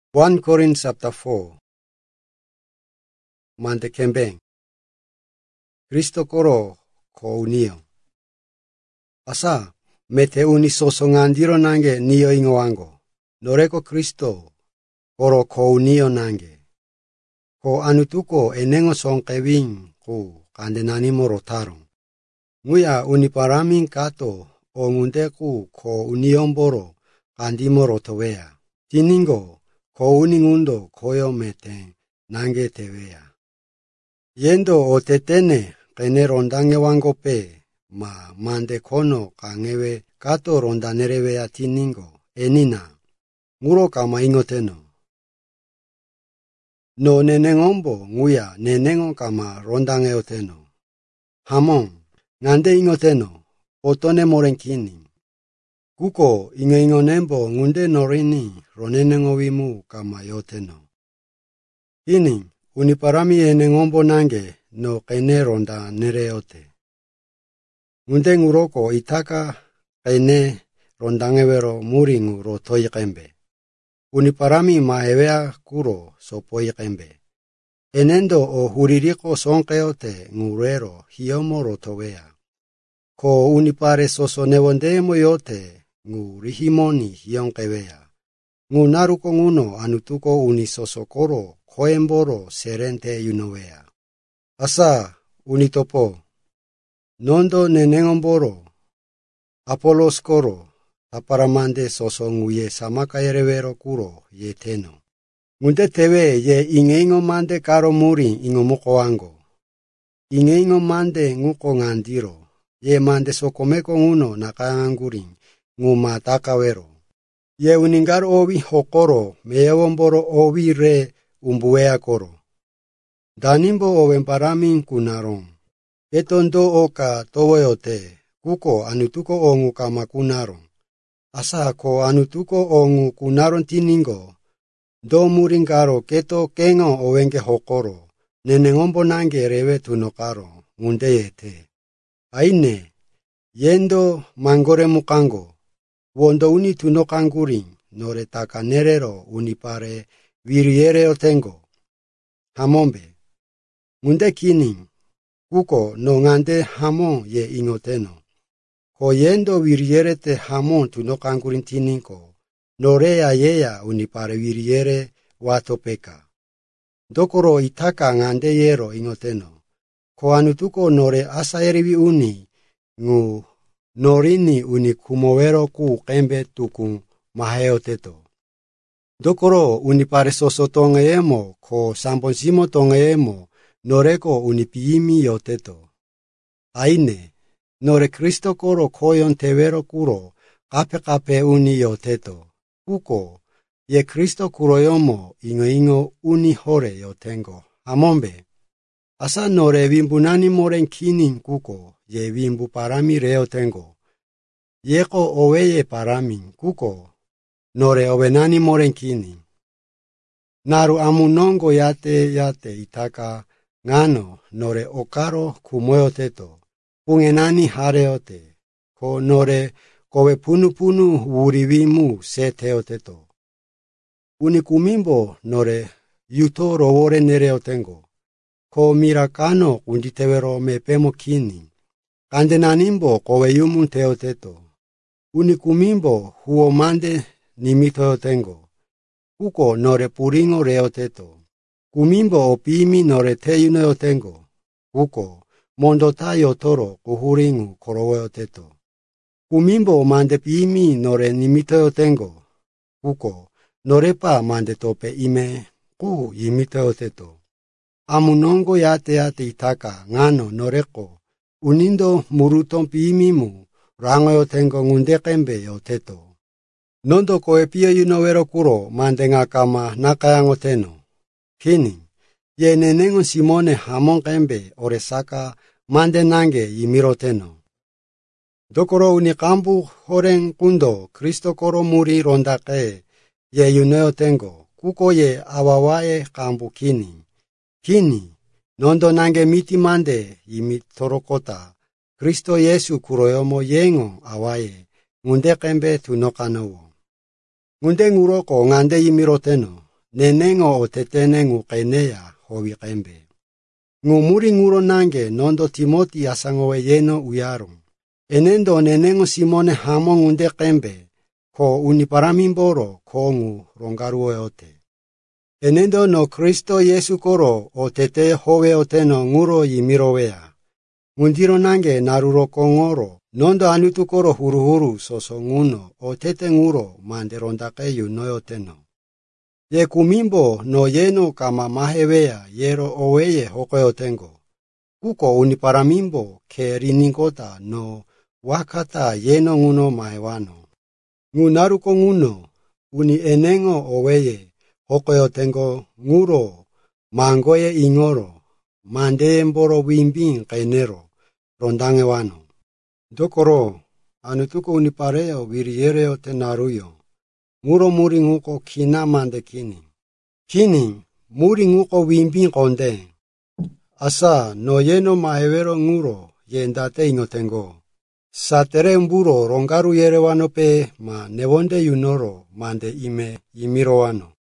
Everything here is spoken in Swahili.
1 Corinthians chapter 4. Mante kembeng. Kristo koro ko unio. Asa mete uni sosongandiro nange niyo ingo wango. Noreko Kristo koro ko unio nange. Ko anutuko enengo songkewing ku kandenani morotarong. Nguya uniparaming kato o ngundeku ko uniomboro kandimo rotowea. Tiningo ko uningundo koyo meteng nange tewea. Yendo o tetene kene rondange wango pe ma mande kono kangewe kato rondanerewea tiningo enina nguro kama ingoteno. No nenengombo nguya nenengo kama rondange oteno. Hamon ngande ingoteno otone morenkini. Kuko ingo nembo ngunde norini ronenengo wimu kama yoteno. Ini uniparami enengombo nange no kene ronda nereote. Ngunde nguroko itaka kene rondangewero muringu rotoi kembe. Uniparami maewea kuro sopoi kembe. Enendo o huririko sonkeote ngurero hiyomo rotowea. Ko unipare soso newondemo yote ngurihimoni hiyonkewea. Ngunaruko nguno anutuko unisosokoro koemboro serente yunowea. Asa unitopo. Nondo nenengomboro. Apolos koro. Taparamande soso nguye samaka erewero kuro ye teno. Ngunde tewe ye ingeingo mande karo muri ingomoko wango. Ingeingo mande nguko ngandiro. Ye mande sokomeko nguno nakaanguring nguma takawero. Ye uningar owi hokoro meewomboro owi re umbuea koro. Danimbo owemparamin kunaron. Etondo oka towoyote kuko anutuko ongu kama kunaron. Asa ko anutuko ongu kunaron tiningo. Do muringaro keto kengo owenge hokoro. Nenengombo nange rewe tunokaro ngunde yete. Aine yendo mangore mukango. Wondo uni tunokanguring nore taka nerero unipare viriere otengo. Hamombe. Ngunde kining. Kuko no ngande hamon ye ingoteno. Ko yendo viriere te hamon tunokanguring tininko. Norea yeya unipare viriere watopeka. Dokoro itaka ngande yero ingoteno. Ko anutuko nore asa eriwi uni ngu norini uni kumowero ku kembe tukung maheo teto. Dokoro unipare soso tongeemo ko sambonsimo tongeemo noreko unipiimi yoteto. Aine nore Kristo koro koyon tewero kuro kape uni yoteto. Kuko ye Kristo kuroyomo ingo uni hore yotengo. Amombe. Asa nore wimbunani moren kinin kuko ye wimbu parami reo tengo. Yeko oweye paramin kuko nore owenani moren kinin. Naru amunongo yate itaka ngano nore okaro kumoyo teto. Pungenani hareote. Ko nore kowe punu wuriwimu se teo teto. Unikumimbo nore yuto rowore nereo tengo. Ko mirakano kunditewero mepemo kini. Kandenanimbo kowe yumun teo teto. Unikumimbo huo mande nimito tengo. Kuko nore puringo reo teto. Kumimbo opimi nore teyuno tengo. Kuko mondo tayo toro kuhuringu korowo teto. Kumimbo mande pimi nore nimito tengo. Kuko norepa mande tope ime ku imito teto. Amunongo yate itaka ngano noreko. Unindo muruton pimimu rango tengo ngunde kembe yoteto. Nondo koe pio yunowero kuro mande ngakama nakayango teno. Kini, ye nenengo simone hamon kembe oresaka mande nange yimiro teno. Dokoro unikambu horen kundo Kristo koro muri rondake ye yuneo tengo. Kuko ye awawae kambu kini. Kini, nondo nange miti mande yimitorokota. Kristo Yesu kuroyomo yengo awaye ngunde kembe tunokanowo. Ngunde nguroko ngande yimiroteno. nenengo otetene ngu qeneya howi qembe. Ngu muri nguro nange nondo Timoti asangowe yeno uyaro. Enendo nenengo Simone hamo ngunde qembe ko uniparamimboro ko ngu rongaruwe ote. Enendo no Kristo Yesu koro otete howe oteno nguro yimirowea. Ngundiro nange naruro kongoro nondo anutu koro huru soso nguno otete nguro mande rondake yunoyoteno. Ye kumimbo no yeno kama mahewea yero oweye hokoyotengo. Kuko uniparamimbo ke riningota no wakata yeno nguno mahewano. Ngunaruko nguno uni enengo oweye hokoyotengo nguro mangoye ingoro mande mboro wimbing kainero rondange wano. Dokoro anutuko unipareo viriereo tenaruyo. Nguro muri nguko kina mande kini. Kini muri nguko wimbing konde. Asa no yeno mahewero nguro yendate ingotengo. Satere mburo rongaru yerewano pe ma nevonde yunoro mande ime imiro wano.